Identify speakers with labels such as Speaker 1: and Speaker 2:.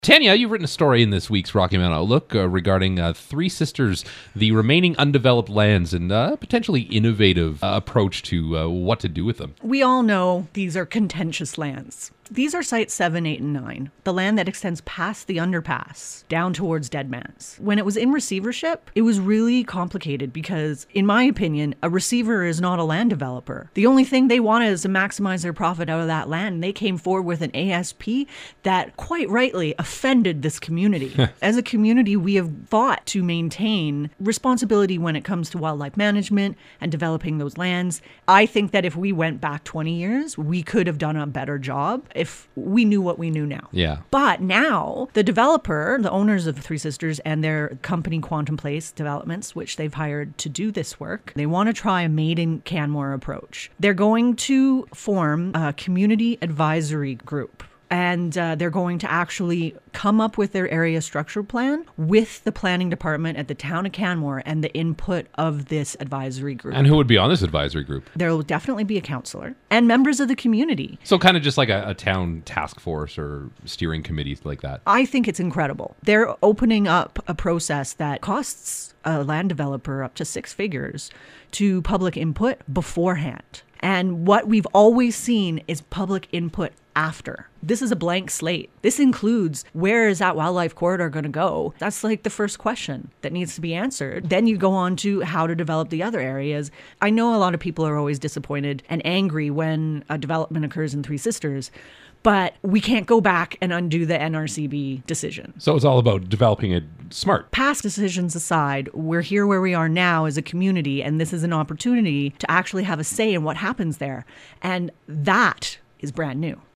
Speaker 1: Tanya, you've written a story in this week's Rocky Mountain Outlook regarding Three Sisters, the remaining undeveloped lands, and a potentially innovative approach to what to do with them.
Speaker 2: We all know these are contentious lands. These are sites 7, 8, and 9, the land that extends past the underpass down towards Deadman's. When it was in receivership, it was really complicated because, in my opinion, a receiver is not a land developer. The only thing they wanted is to maximize their profit out of that land, and they came forward with an ASP that, quite rightly, offended this community. As a community, we have fought to maintain responsibility when it comes to wildlife management and developing those lands. I think that if we went back 20 years, we could have done a better job if we knew what we knew now.
Speaker 1: Yeah.
Speaker 2: But now the developer, the owners of the Three Sisters and their company Quantum Place Developments, which they've hired to do this work, they want to try a made in Canmore approach. They're going to form a community advisory group. And they're going to actually come up with their area structure plan with the planning department at the town of Canmore and the input of this advisory group.
Speaker 1: And who would be on this advisory group?
Speaker 2: There will definitely be a counselor and members of the community.
Speaker 1: So kind of just like a town task force or steering committee like that.
Speaker 2: I think it's incredible. They're opening up a process that costs a land developer up to 6 figures to public input beforehand. And what we've always seen is public input after. This is a blank slate. This includes, where is that wildlife corridor going to go? That's like the first question that needs to be answered. Then you go on to how to develop the other areas. I know a lot of people are always disappointed and angry when a development occurs in Three Sisters, but we can't go back and undo the NRCB decision.
Speaker 1: So it's all about developing it smart.
Speaker 2: Past decisions aside, we're here where we are now as a community, and this is an opportunity to actually have a say in what happens there. And that is brand new.